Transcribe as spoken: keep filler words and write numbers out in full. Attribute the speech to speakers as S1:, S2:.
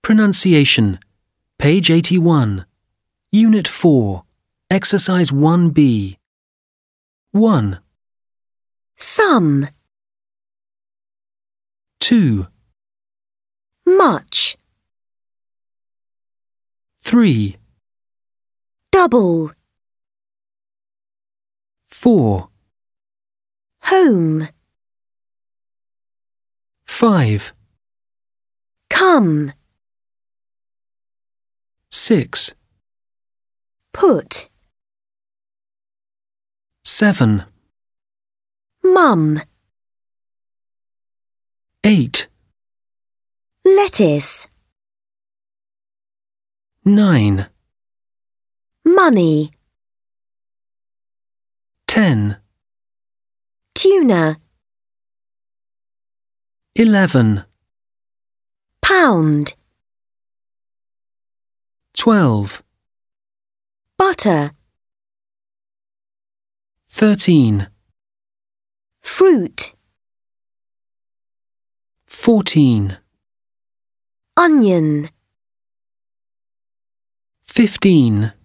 S1: Pronunciation. Page eighty-one. Unit four. Exercise one B. one.
S2: Some.
S1: two.
S2: Much.
S1: three.
S2: Double.
S1: four.
S2: Home.
S1: five.
S2: Come.
S1: six.
S2: Put.
S1: seven.
S2: Mum.
S1: eight.
S2: Lettuce.
S1: nine.
S2: Money.
S1: ten.
S2: Tuna.
S1: eleven.
S2: Pound.
S1: twelve.
S2: Butter.
S1: thirteen.
S2: Fruit.
S1: fourteen.
S2: Onion.
S1: fifteen.